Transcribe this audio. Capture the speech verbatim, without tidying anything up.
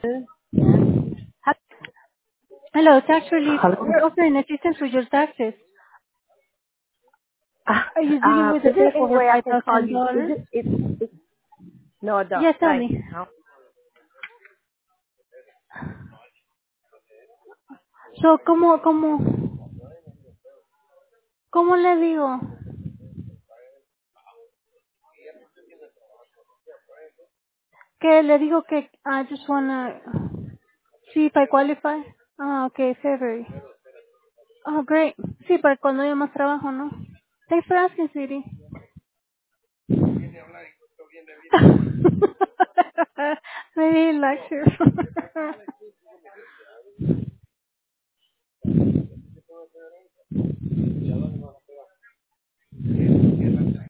Yes. Hello, tax relief. Hello? We're offering assistance with your taxes. Uh, Are you dealing uh, with a is there debt any over way I five can call thousand you? Is dollars it, it, it no, the, Yes, tell right me. now. So, ¿cómo, cómo, cómo le digo? Que le digo que I just wanna see if I qualify. Ah, okay, February. Oh, great. Sí, para cuando haya más trabajo, ¿no? Thanks for asking, sweetie. Maybe he likes you.